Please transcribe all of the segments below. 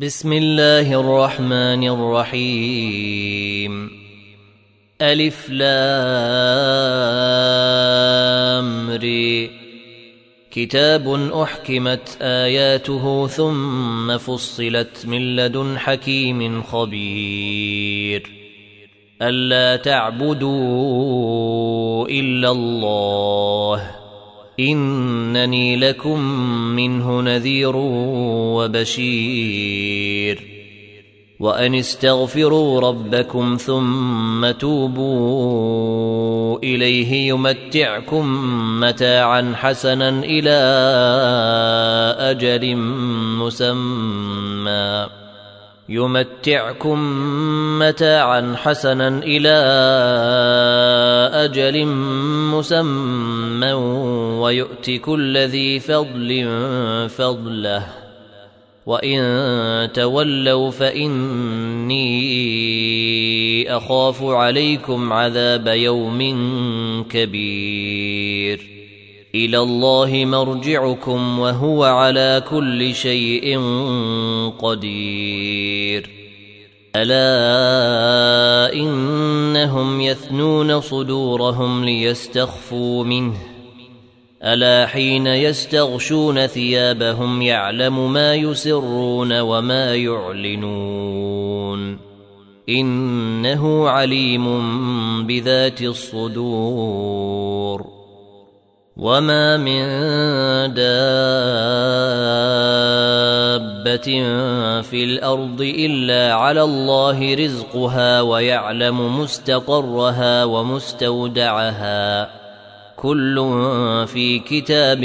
بسم الله الرحمن الرحيم. ألف لام ر. كتاب أحكمت آياته ثم فصلت من لدن حكيم خبير. ألا تعبدوا إلا الله إنني لكم منه نذير وبشير. وأن استغفروا ربكم ثم توبوا إليه يمتعكم متاعا حسنا إلى أجل مسمى ويؤت كل ذي فضل فضله. وإن تولوا فإني أخاف عليكم عذاب يوم كبير. إلى الله مرجعكم وهو على كل شيء قدير. ألا إنهم يثنون صدورهم ليستخفوا منه ألا حين يستغشون ثيابهم يعلم ما يسرون وما يعلنون إنه عليم بذات الصدور. وما من دابة في الأرض إلا على الله رزقها ويعلم مستقرها ومستودعها كل في كتاب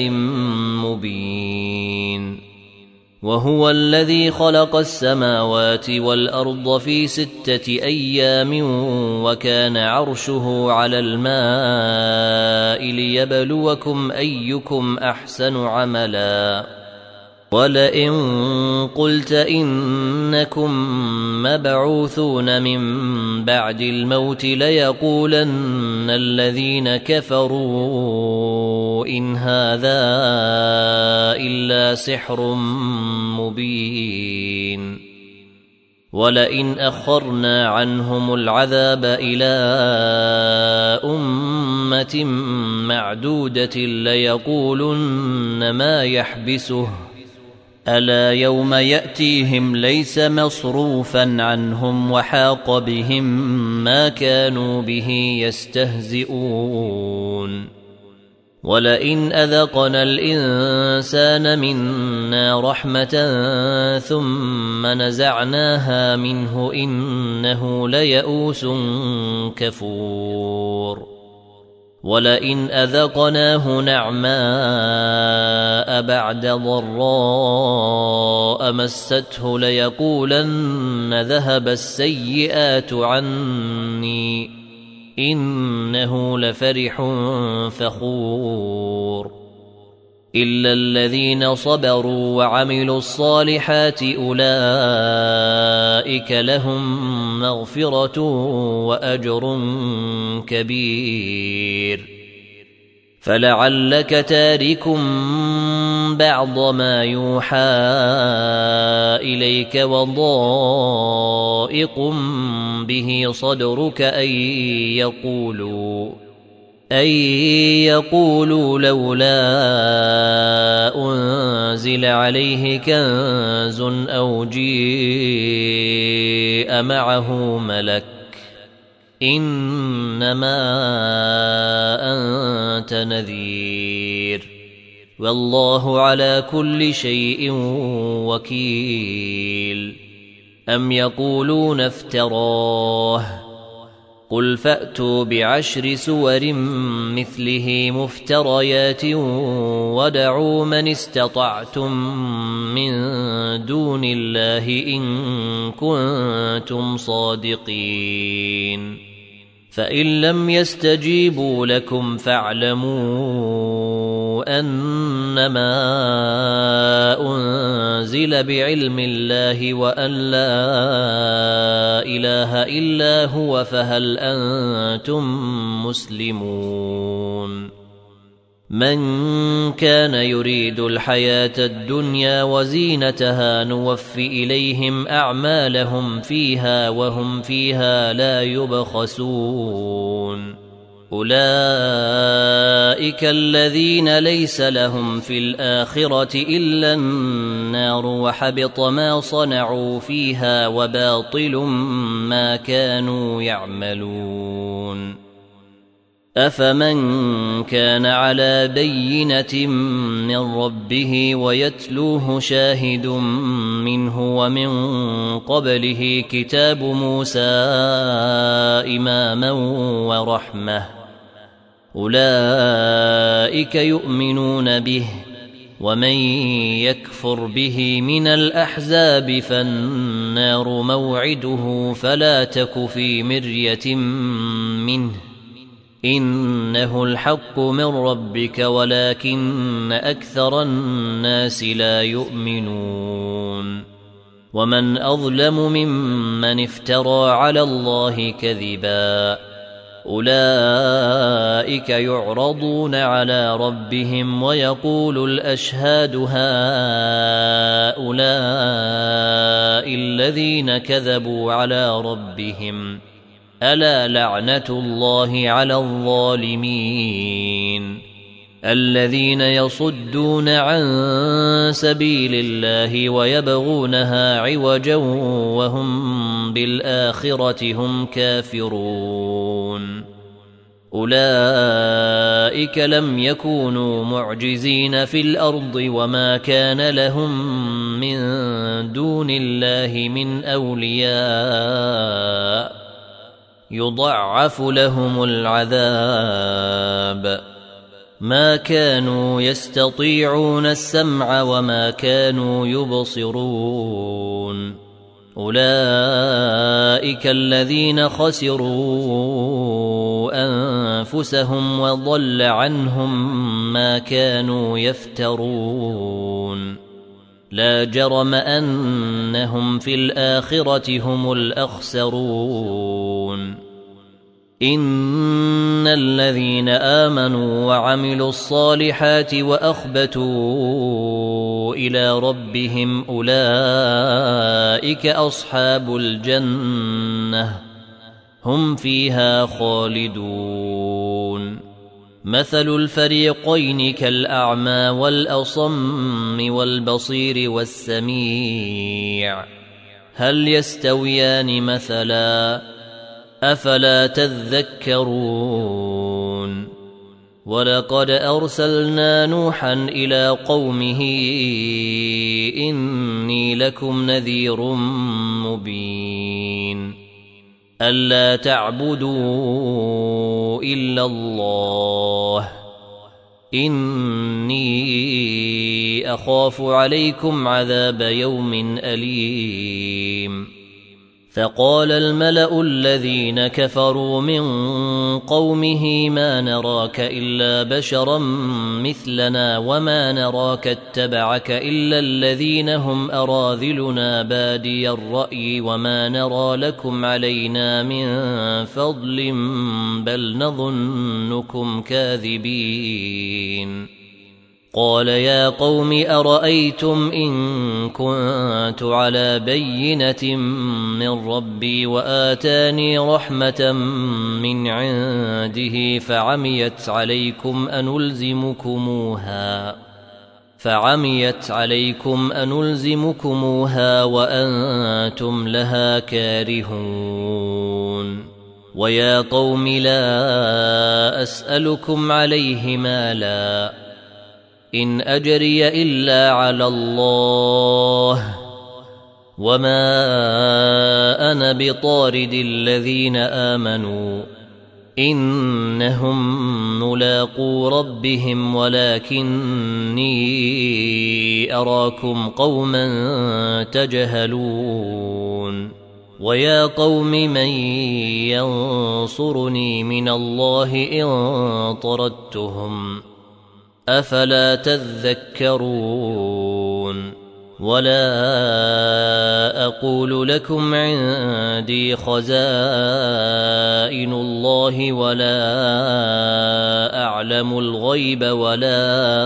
مبين. وهو الذي خلق السماوات والأرض في 6 أيام وكان عرشه على الماء ليبلوكم أيكم أحسن عملا. ولئن قلت إنكم مبعوثون من بعد الموت ليقولن الذين كفروا إن هذا إلا سحر مبين. ولئن أخرنا عنهم العذاب إلى أمة معدودة ليقولن ما يحبسه ألا يوم يأتيهم ليس مصروفا عنهم وحاق بهم ما كانوا به يستهزئون. ولئن أذقنا الإنسان منا رحمة ثم نزعناها منه إنه ليئوس كفور. ولئن أذقناه نعماء بعد ضراء مسته ليقولن ذهب السيئات عني إنه لفرح فخور. إلا الذين صبروا وعملوا الصالحات أولئك لهم مغفرة وأجر كبير. فلعلك تارك بعض ما يوحى إليك وضائق به صدرك أن يقولوا لولا أنزل عليه كنز أو جيء معه ملك إنما أنت نذير والله على كل شيء وكيل. أم يقولون افتراه قل فأتوا ب10 سور مثله مفتريات ودعوا من استطعتم من دون الله إن كنتم صادقين. فإن لم يستجيبوا لكم فاعلموا أنما أنزل بعلم الله وأن لا إله إلا هو فهل أنتم مسلمون. من كان يريد الحياة الدنيا وزينتها نوف إليهم أعمالهم فيها وهم فيها لا يبخسون أولئك الذين ليس لهم في الآخرة إلا النار وحبط ما صنعوا فيها وباطل ما كانوا يعملون أفمن كان على بينة من ربه ويتلوه شاهد منه ومن قبله كتاب موسى إماما ورحمة أولئك يؤمنون به ومن يكفر به من الأحزاب فالنار موعده فلا تك في مرية منه إنه الحق من ربك ولكن أكثر الناس لا يؤمنون ومن أظلم ممن افترى على الله كذبا أولئك يعرضون على ربهم ويقول الأشهاد هؤلاء الذين كذبوا على ربهم ألا لعنة الله على الظالمين الذين يصدون عن سبيل الله ويبغونها عوجا وهم بالآخرة هم كافرون أولئك لم يكونوا معجزين في الأرض وما كان لهم من دون الله من أولياء يضعف لهم العذاب ما كانوا يستطيعون السمع وما كانوا يبصرون أولئك الذين خسروا أنفسهم وضل عنهم ما كانوا يفترون لا جرم أنهم في الآخرة هم الأخسرون إن الذين آمنوا وعملوا الصالحات وأخبتوا إلى ربهم أولئك أصحاب الجنة هم فيها خالدون مثل الفريقين كالأعمى والأصم والبصير والسميع هل يستويان مثلا أفلا تذكرون ولقد أرسلنا نوحا إلى قومه إني لكم نذير مبين ألا تعبدوا إلا الله إني أخاف عليكم عذاب يوم أليم فقال الملأ الذين كفروا من قومه ما نراك إلا بشرا مثلنا وما نراك اتبعك إلا الذين هم أراذلنا بادي الرأي وما نرى لكم علينا من فضل بل نظنكم كاذبين قال يا قوم أرأيتم إن كنت على بينة من ربي وآتاني رحمة من عنده فعميت عليكم أنلزمكموها وأنتم لها كارهون ويا قوم لا أسألكم عليه مالا إن أجري إلا على الله وما أنا بطارد الذين آمنوا إنهم ملاقو ربهم ولكني أراكم قوما تجهلون ويا قوم من ينصرني من الله إن طردتهم أفلا تذكرون ولا أقول لكم عندي خزائن الله ولا أعلم الغيب ولا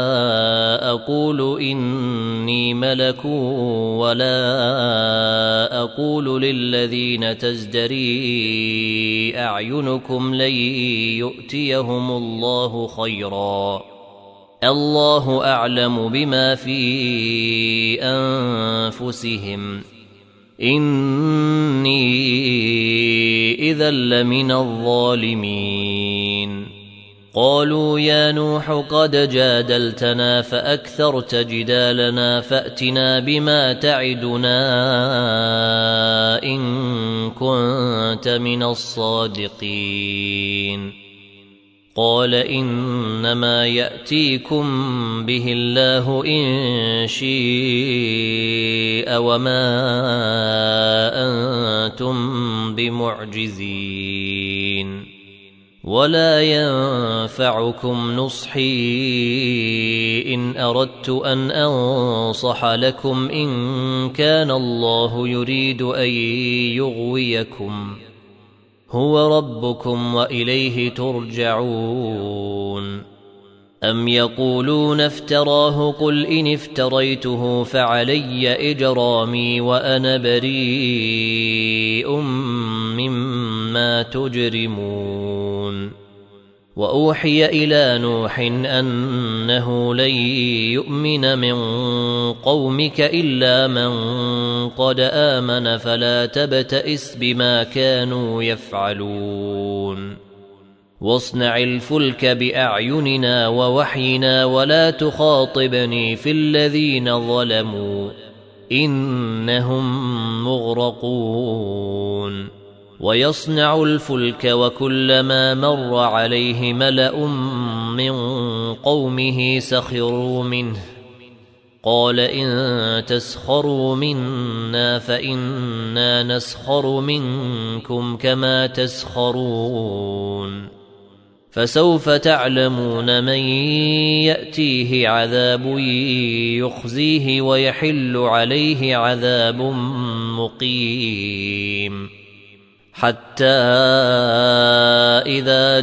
أقول إني ملك ولا أقول للذين تزدري أعينكم لن يؤتيهم الله خيرا الله أعلم بما في أنفسهم إني إذا لمن الظالمين قالوا يا نوح قد جادلتنا فأكثرت جدالنا فأتنا بما تعدنا إن كنت من الصادقين قال إنما يأتيكم به الله إن شاء وما أنتم بمعجزين ولا ينفعكم نصحي إن أردت أن أنصح لكم إن كان الله يريد أن يغويكم هو ربكم وإليه ترجعون أم يقولون افتراه قل إن افتريته فعلي إجرامي وأنا بريء مما تجرمون وأوحي إلى نوح أنه لن يؤمن من قومك إلا من قد آمن فلا تبتئس بما كانوا يفعلون واصنع الفلك بأعيننا ووحينا ولا تخاطبني في الذين ظلموا إنهم مغرقون ويصنع الفلك وكلما مر عليه ملأ من قومه سخروا منه قال إن تسخروا منا فإنا نسخر منكم كما تسخرون فسوف تعلمون من يأتيه عذاب يخزيه ويحل عليه عذاب مقيم حتى إذا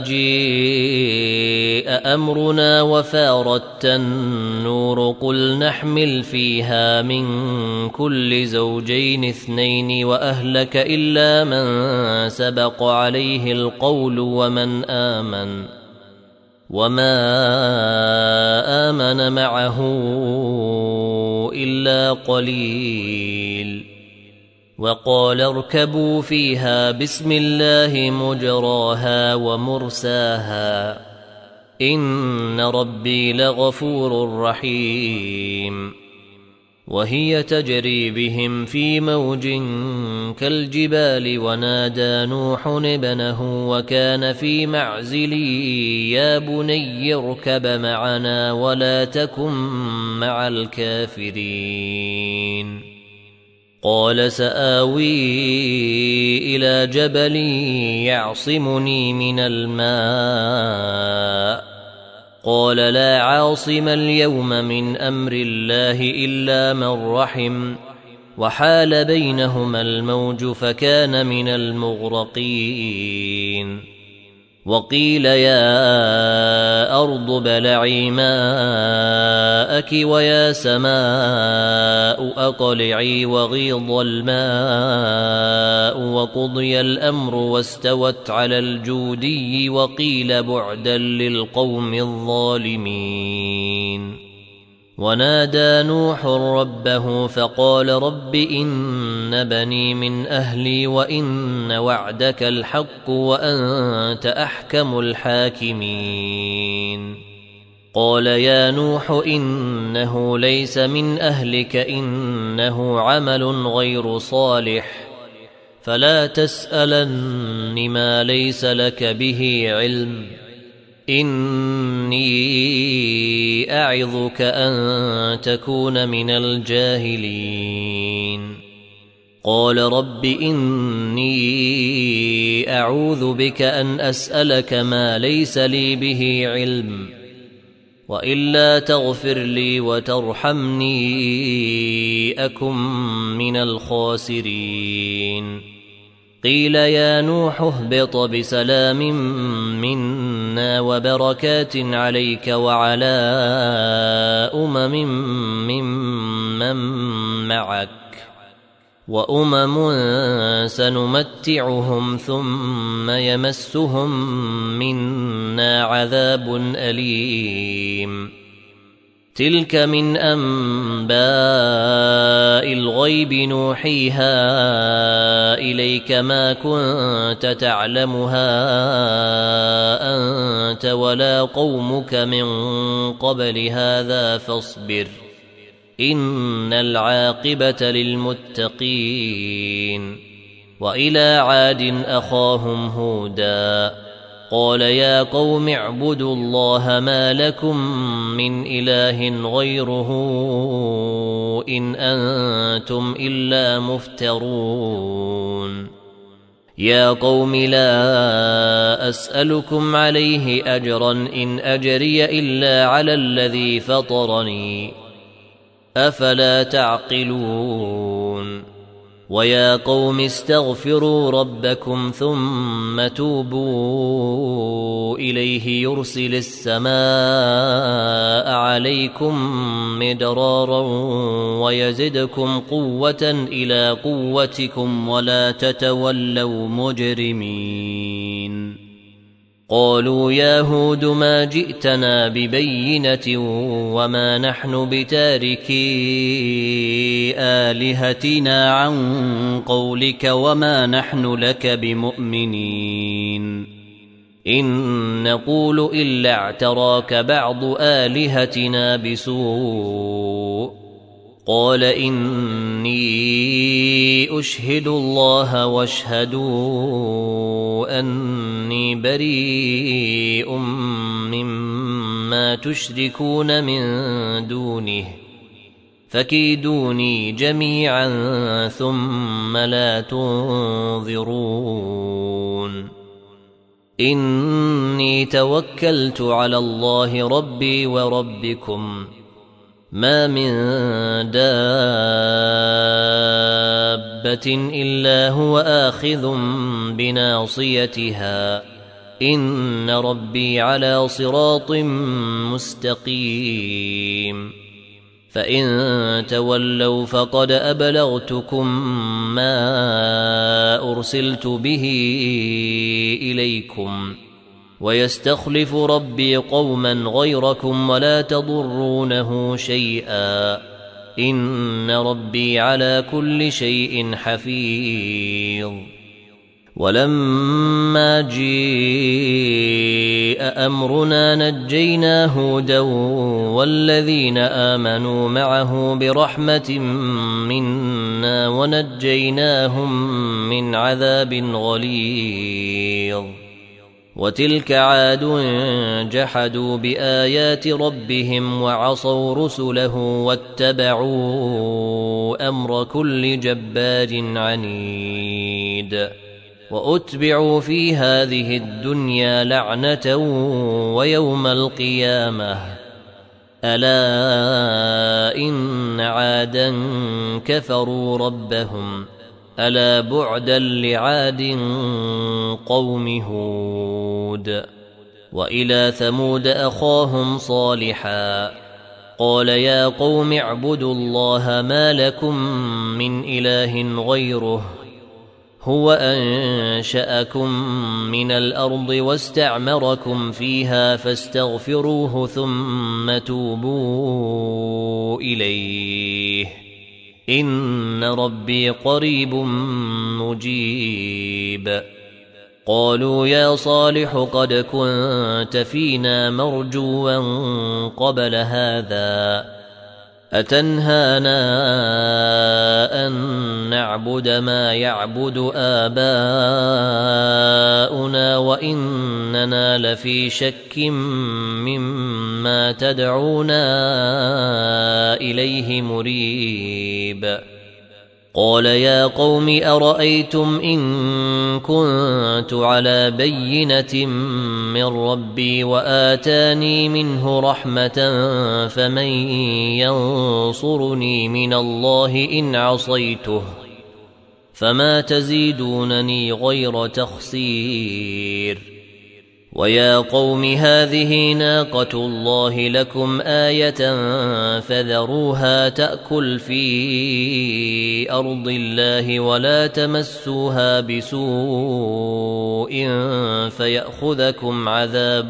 جاء أمرنا وفارت النور قل نحمل فيها من كل زوجين اثنين وأهلك إلا من سبق عليه القول وما آمن معه إلا قليل وقال اركبوا فيها بسم الله مجراها ومرساها إن ربي لغفور رحيم وهي تجري بهم في موج كالجبال ونادى نوح ابنه وكان في معزل يا بني اركب معنا ولا تكن مع الكافرين قال سآوي إلى جبل يعصمني من الماء قال لا عاصم اليوم من أمر الله إلا من رحم وحال بينهما الموج فكان من المغرقين وقيل يا أرض ابلعي ماءك ويا سماء أقلعي وغيض الماء وقضي الأمر واستوت على الجودي وقيل بعدا للقوم الظالمين ونادى نوح ربه فقال رب إن بني من أهلي وإن وعدك الحق وأنت أحكم الحاكمين قال يا نوح إنه ليس من أهلك إنه عمل غير صالح فلا تسألن ما ليس لك به علم إني أعظك أن تكون من الجاهلين قال رب إني أعوذ بك أن أسألك ما ليس لي به علم وإلا تغفر لي وترحمني أكن من الخاسرين. قيل يا نوح اهبط بسلام منا وبركات عليك وعلى ممن معك وأمم سنمتعهم ثم يمسهم منا عذاب أليم. تلك من أنباء الغيب نوحيها إليك ما كنت تعلمها أنت ولا قومك من قبل هذا فاصبر إن العاقبة للمتقين. وإلى عاد أخاهم هودا قال يا قوم اعبدوا الله ما لكم من إله غيره إن أنتم إلا مفترون. يا قوم لا أسألكم عليه أجرا إن أجري إلا على الذي فطرني أفلا تعقلون. ويا قوم استغفروا ربكم ثم توبوا إليه يرسل السماء عليكم مدرارا ويزدكم قوة إلى قوتكم ولا تتولوا مجرمين. قالوا يا هود ما جئتنا ببينة وما نحن بتاركي آلهتنا عن قولك وما نحن لك بمؤمنين إن نقول إلا اعتراك بعض آلهتنا بسوء. قال إني أشهد الله واشهدوا أني بريء مما تشركون من دونه فكيدوني جميعا ثم لا تنظرون. إني توكلت على الله ربي وربكم ما من دابة إلا هو آخذ بناصيتها إن ربي على صراط مستقيم. فإن تولوا فقد أبلغتكم ما أرسلت به إليكم ويستخلف ربي قوما غيركم ولا تضرونه شيئا إن ربي على كل شيء حفيظ. ولما جيء أمرنا نجينا هودا والذين آمنوا معه برحمة منا ونجيناهم من عذاب غليظ. وتلك عاد جحدوا بآيات ربهم وعصوا رسله واتبعوا أمر كل جبار عنيد. وأتبعوا في هذه الدنيا لعنة ويوم القيامة ألا إن عادا كفروا ربهم ألا بعدا لعاد قوم هود. وإلى ثمود أخاهم صالحا قال يا قوم اعبدوا الله ما لكم من إله غيره هو أنشأكم من الأرض واستعمركم فيها فاستغفروه ثم توبوا إليه إن ربي قريب مجيب. قالوا يا صالح قد كنت فينا مرجوا قبل هذا أتنهانا أن نعبد ما يعبد آباؤنا وإننا لفي شك مما تدعونا إليه مريب. قال يا قوم أرأيتم إن كنت على بينة من ربي وآتاني منه رحمة فمن ينصرني من الله إن عصيته فما تزيدونني غير تخسير ويا قوم هذه ناقة الله لكم آية فذروها تأكل في أرض الله ولا تمسوها بسوء فيأخذكم عذاب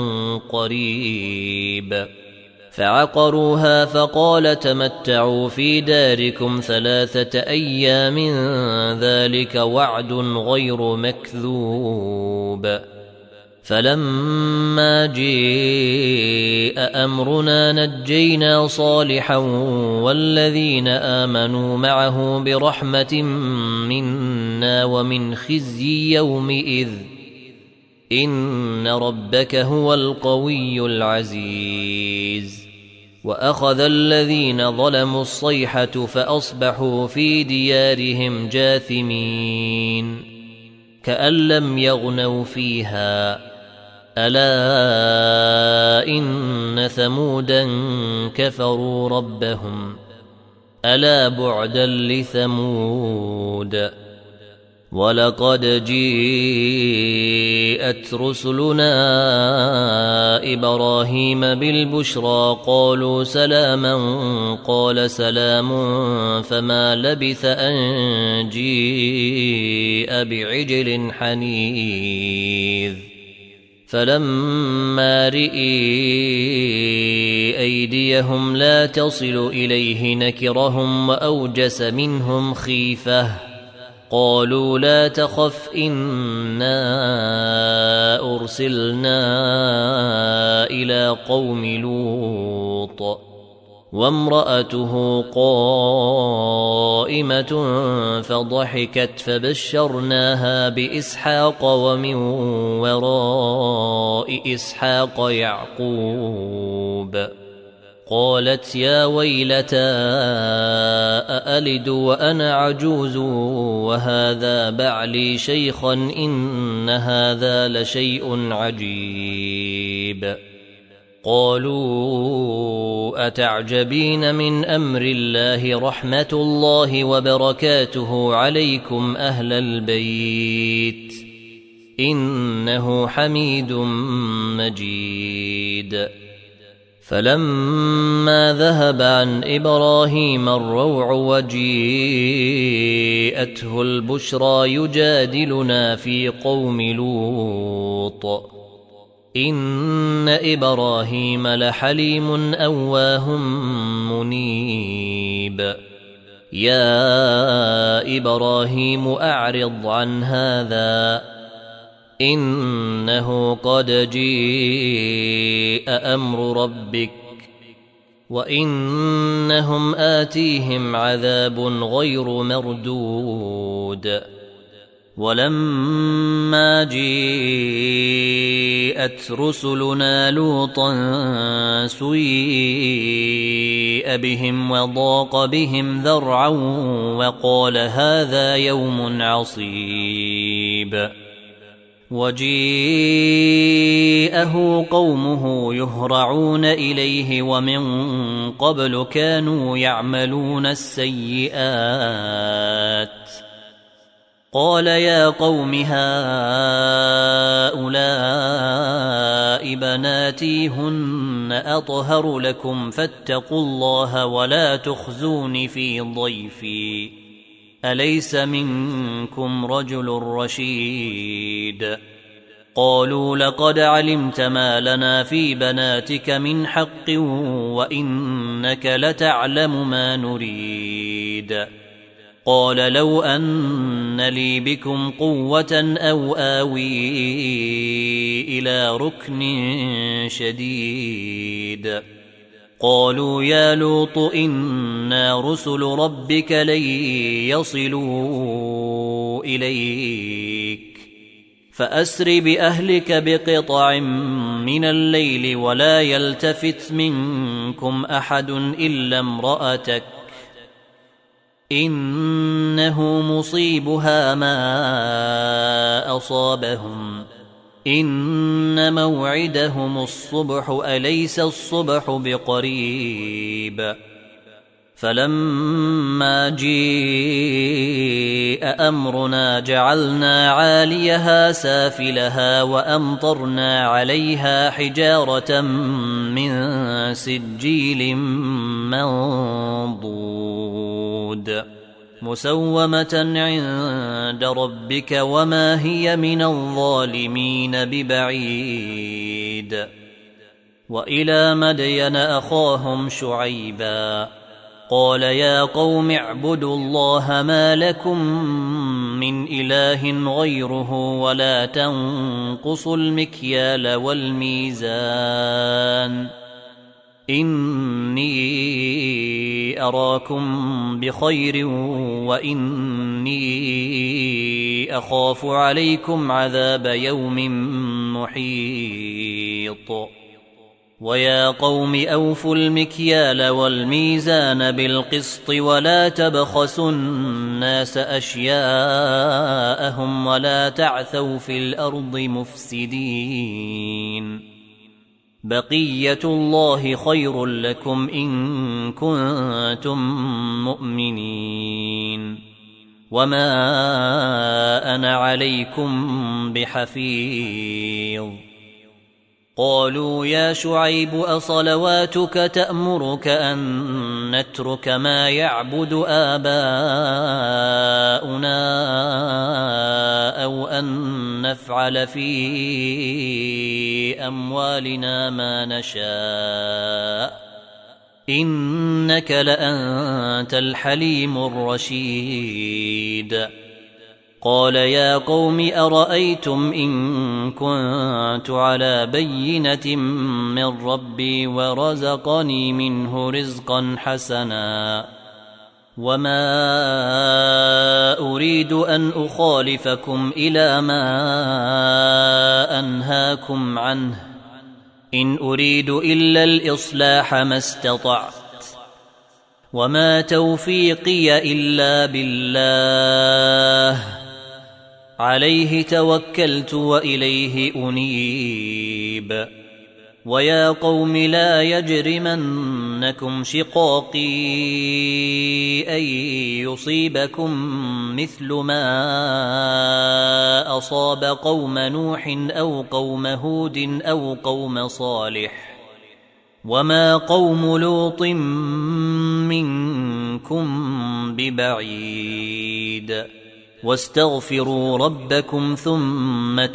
قريب فعقروها فقال تمتعوا في داركم 3 أيام ذلك وعد غير مكذوب فلما جاء أمرنا نجينا صالحا والذين آمنوا معه برحمة منا ومن خزي يومئذ إن ربك هو القوي العزيز وأخذ الذين ظلموا الصيحة فأصبحوا في ديارهم جاثمين كأن لم يغنوا فيها ألا إن ثمودا كفروا ربهم ألا بعدا لثمود ولقد جاءت رسلنا إبراهيم بالبشرى قالوا سلاما قال سلام فما لبث أن جاء بعجل حنيذ فلما رئي أيديهم لا تصل إليه نكرهم وأوجس منهم خيفة قالوا لا تخف إنا أرسلنا إلى قوم لوط وامرأته قائمة فضحكت فبشرناها بإسحاق ومن وراء إسحاق يعقوب قالت يا ويلتى أألد وأنا عجوز وهذا بعلي شيخا إن هذا لشيء عجيب قالوا أتعجبين من أمر الله رحمة الله وبركاته عليكم أهل البيت إنه حميد مجيد فلما ذهب عن إبراهيم الروع وجيءته البشرى يجادلنا في قوم لوط إن إبراهيم لحليم أواه منيب يا إبراهيم أعرض عن هذا إنه قد جاء أمر ربك وإنهم آتيهم عذاب غير مردود ولما جاءت رسلنا لوطا سيء بهم وضاق بهم ذرعا وقال هذا يوم عصيب وجيءه قومه يهرعون إليه ومن قبل كانوا يعملون السيئات قال يا قوم هؤلاء بناتي هن أطهر لكم فاتقوا الله ولا تخزون في ضيفي أليس منكم رجل رشيد قالوا لقد علمت ما لنا في بناتك من حق وإنك لتعلم ما نريد قال لو أن لي بكم قوة أو آوي إلى ركن شديد قالوا يا لوط إنا رسل ربك لن يصلوا إليك فأسر بأهلك بقطع من الليل ولا يلتفت منكم أحد إلا امرأتك إنه مصيبها ما أصابهم إن موعدهم الصبح أليس الصبح بقريب فلما جيء أمرنا جعلنا عاليها سافلها وأمطرنا عليها حجارة من سجيل منضود مسومة عند ربك وما هي من الظالمين ببعيد وإلى مدين أخاهم شعيبا قال يا قوم اعبدوا الله ما لكم من إله غيره ولا تنقصوا المكيال والميزان إني أراكم بخير وإني أخاف عليكم عذاب يوم محيط ويا قوم أوفوا المكيال والميزان بالقسط ولا تبخسوا الناس أشياءهم ولا تعثوا في الأرض مفسدين بقية الله خير لكم إن كنتم مؤمنين وما أنا عليكم بحفيظ قالوا يا شعيب أصلواتك تأمرك أن نترك ما يعبد آباؤنا أو أن نفعل في أموالنا ما نشاء إنك لأنت الحليم الرشيد قال يا قوم أرأيتم إن كنت على بينة من ربي ورزقني منه رزقا حسنا وما أريد أن أخالفكم إلى ما أنهاكم عنه إن أريد إلا الإصلاح ما استطعت وما توفيقي إلا بالله عليه توكلت وإليه أنيب ويا قوم لا يجرمنكم شقاقي أن يصيبكم مثل ما أصاب قوم نوح أو قوم هود أو قوم صالح وما قوم لوط منكم ببعيد واستغفروا ربكم ثم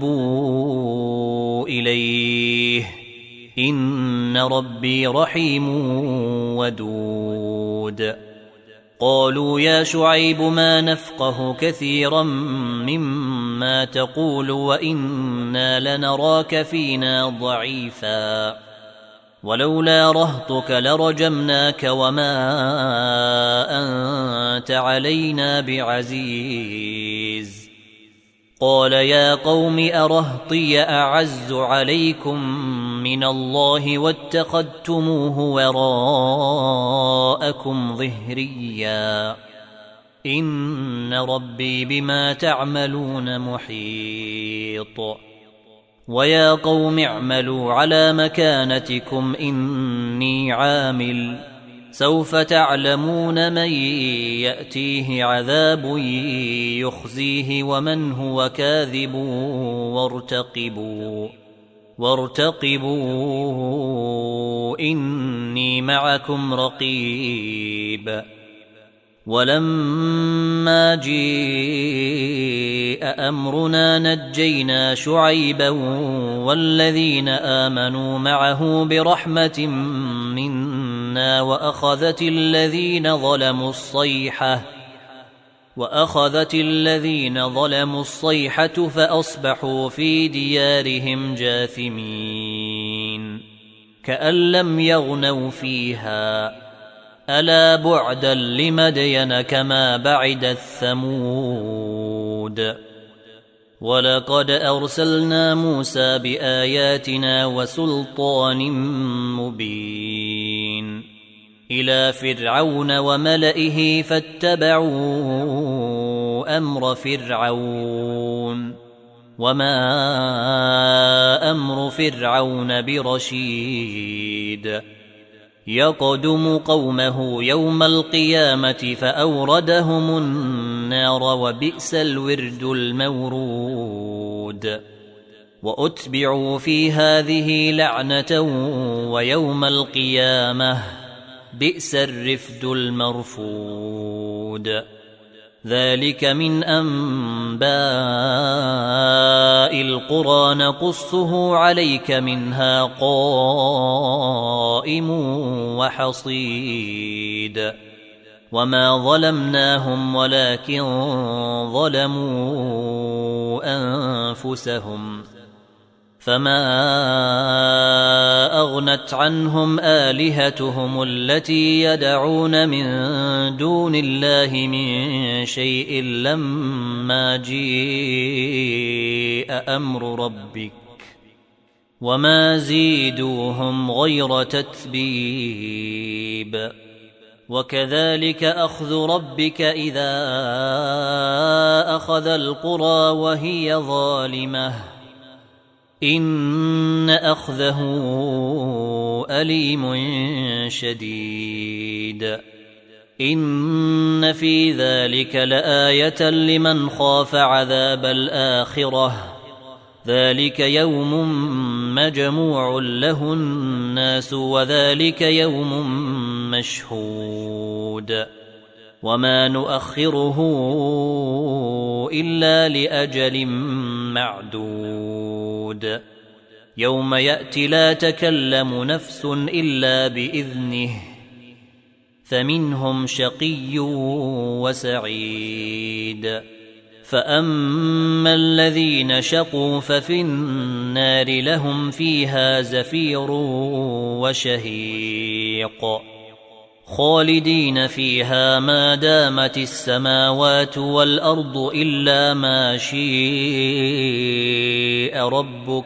توبوا إليه إن ربي رحيم ودود قالوا يا شعيب ما نفقه كثيرا مما تقول وإنا لنراك فينا ضعيفا ولولا رهطك لرجمناك وما أنت علينا بعزيز قال يا قوم أرهطي أعز عليكم من الله واتخذتموه وراءكم ظهريا إن ربي بما تعملون محيط ويا قوم اعملوا على مكانتكم إني عامل سوف تعلمون من يأتيه عذاب يخزيه ومن هو كاذب وارتقبوا إني معكم رقيب ولما جيء أمرنا نجينا شعيبا والذين آمنوا معه برحمة منا وأخذت الذين ظلموا الصيحة فأصبحوا في ديارهم جاثمين كأن لم يغنوا فيها ألا بعدا لمدين كما بعدت ثمود ولقد أرسلنا موسى بآياتنا وسلطان مبين إلى فرعون وملئه فاتبعوا أمر فرعون وما أمر فرعون برشيد يقدم قومه يوم القيامة فأوردهم النار وبئس الورد المورود وأتبعوا في هذه لعنة ويوم القيامة بئس الرفد المرفود ذلك من أنباء القرى نقصه عليك منها قائم وحصيد وما ظلمناهم ولكن ظلموا أنفسهم فما أغنت عنهم آلهتهم التي يدعون من دون الله من شيء لما جيء أمر ربك وما زيدوهم غير تتبيب وكذلك أخذ ربك إذا أخذ القرى وهي ظالمة إن أخذه أليم شديد إن في ذلك لآية لمن خاف عذاب الآخرة ذلك يوم مجموع له الناس وذلك يوم مشهود وما نؤخره إلا لأجل معدود يوم يأتي لا تكلم نفس إلا بإذنه فمنهم شقي وسعيد فأما الذين شقوا ففي النار لهم فيها زفير وشهيق خالدين فيها ما دامت السماوات والأرض إلا ما شاء ربك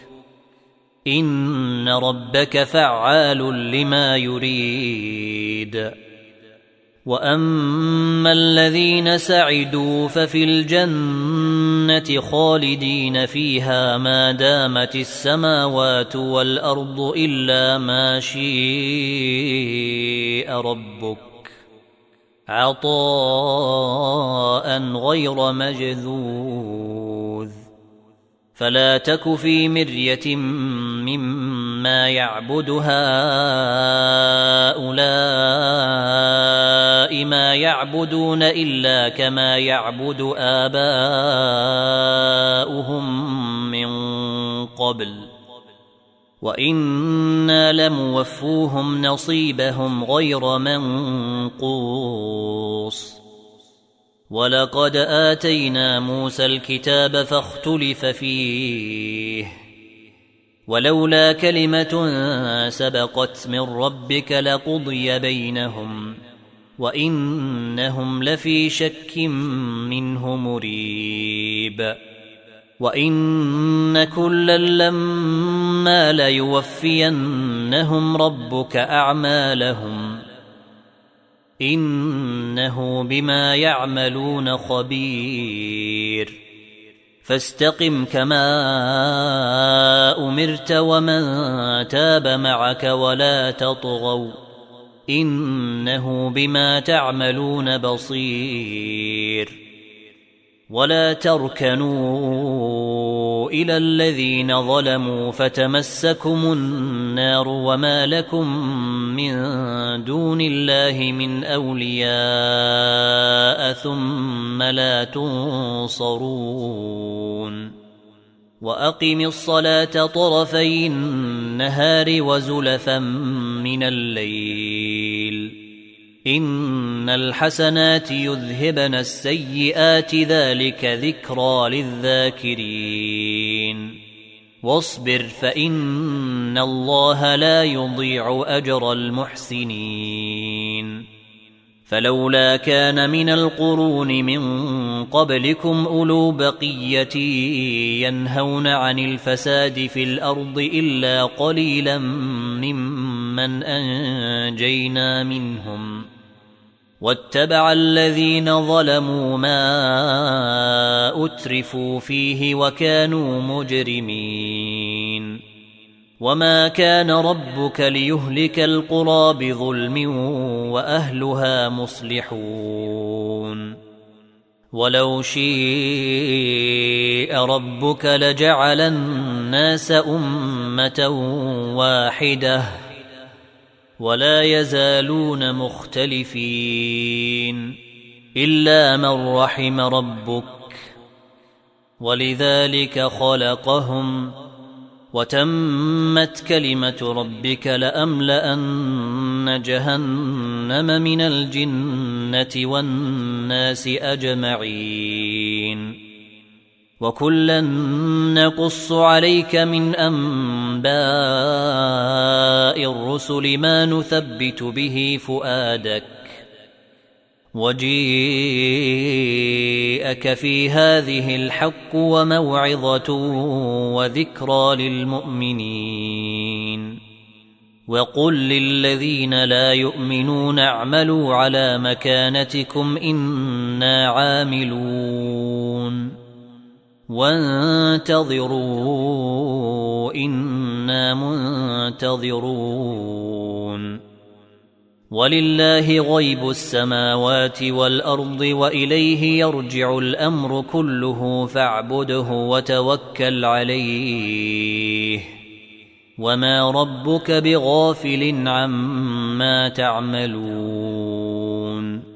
إن ربك فعال لما يريد وأما الذين سعدوا ففي الجنة خالدين فيها ما دامت السماوات والأرض إلا ما شاء ربك عطاء غير مجذوذ فلا تك في مرية مما يعبد هؤلاء ما يعبدون إلا كما يعبد آباؤهم من قبل وإنا لموفوهم نصيبهم غير منقوص ولقد آتينا موسى الكتاب فاختلف فيه ولولا كلمة سبقت من ربك لقضي بينهم وإنهم لفي شك منه مريب وإن كلا لما ليوفينهم ربك أعمالهم إنه بما يعملون خبير فاستقم كما أمرت ومن تاب معك ولا تطغوا إنه بما تعملون بصير ولا تركنوا إلى الذين ظلموا فتمسكم النار وما لكم من دون الله من أولياء ثم لا تنصرون وأقم الصلاة طرفي النهار وزلفا من الليل إن الحسنات يذهبن السيئات ذلك ذكرى للذاكرين واصبر فإن الله لا يضيع أجر المحسنين فلولا كان من القرون من قبلكم أولو بقية ينهون عن الفساد في الأرض إلا قليلا ممن ممن أنجينا منهم واتبع الذين ظلموا ما أترفوا فيه وكانوا مجرمين وما كان ربك ليهلك القرى بظلم وأهلها مصلحون ولو شيء ربك لجعل الناس أمة واحدة ولا يزالون مختلفين إلا من رحم ربك ولذلك خلقهم وتمت كلمة ربك لأملأن جهنم من الجنة والناس أجمعين وكلا نقص عليك من أنباء الرسل ما نثبت به فؤادك وجيءك في هذه الحق وموعظة وذكرى للمؤمنين وقل للذين لا يؤمنون اعملوا على مكانتكم إنا عاملون وانتظروا إنا منتظرون ولله غيب السماوات والأرض وإليه يرجع الأمر كله فاعبده وتوكل عليه وما ربك بغافل عما تعملون